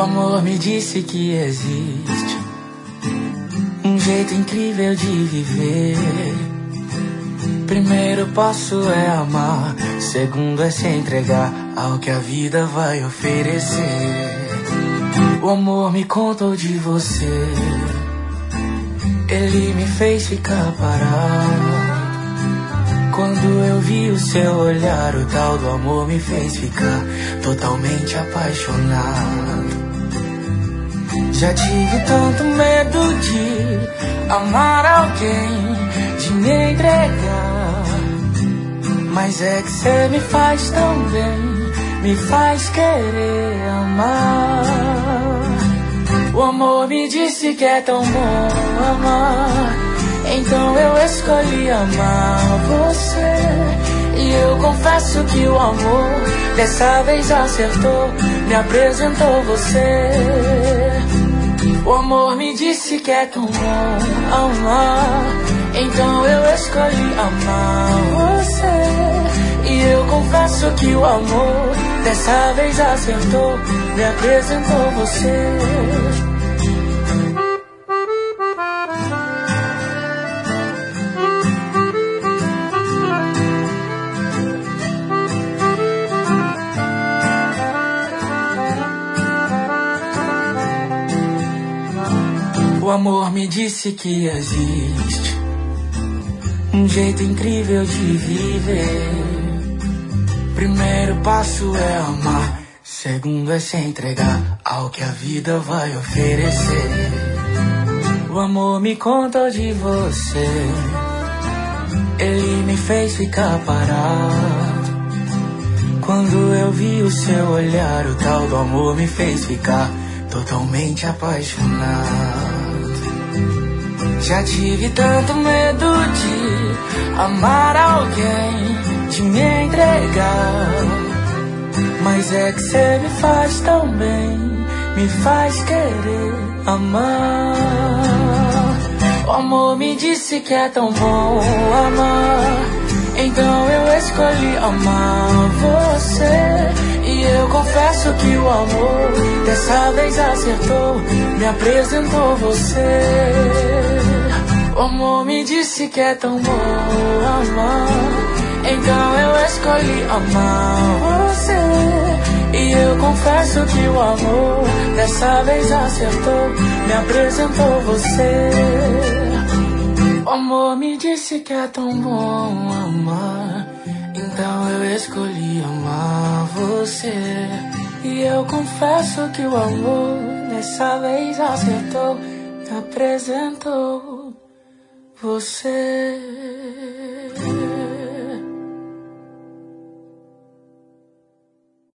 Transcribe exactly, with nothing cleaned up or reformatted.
amor me disse que existe um jeito incrível de viver. Primeiro passo é amar, segundo é se entregar ao que a vida vai oferecer. O amor me contou de você, ele me fez ficar parado. Quando eu vi o seu olhar, o tal do amor me fez ficar totalmente apaixonado. Já tive tanto medo de amar alguém, de me entregar, mas é que cê me faz tão bem, me faz querer amar. O amor me disse que é tão bom amar, então eu escolhi amar você. E eu confesso que o amor dessa vez acertou, me apresentou você. O amor me disse que é tão bom amar, então eu escolhi amar você. E eu confesso que o amor dessa vez acertou, me apresentou você. O amor me disse que existe um jeito incrível de viver. Primeiro passo é amar, segundo é se entregar ao que a vida vai oferecer. O amor me contou de você, ele me fez ficar parado. Quando eu vi o seu olhar, o tal do amor me fez ficar totalmente apaixonado. Já tive tanto medo de amar alguém, de me entregar, mas é que cê me faz tão bem, me faz querer amar. O amor me disse que é tão bom amar, então eu escolhi amar você. E eu confesso que o amor dessa vez acertou, me apresentou você. O amor me disse que é tão bom amar, então eu escolhi amar você. E eu confesso que o amor dessa vez acertou, me apresentou você. O amor me disse que é tão bom amar, então eu escolhi amar você. E eu confesso que o amor dessa vez acertou, me apresentou você.